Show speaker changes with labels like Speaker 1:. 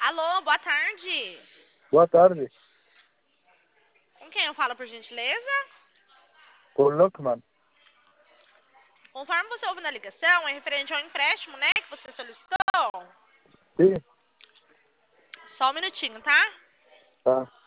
Speaker 1: Alô, boa tarde.
Speaker 2: Boa tarde.
Speaker 1: Com quem eu falo, por gentileza?
Speaker 2: Com Luckman.
Speaker 1: Conforme você ouve na ligação, é referente ao empréstimo, né, que você solicitou.
Speaker 2: Sim,
Speaker 1: Só um minutinho, tá?
Speaker 2: tá.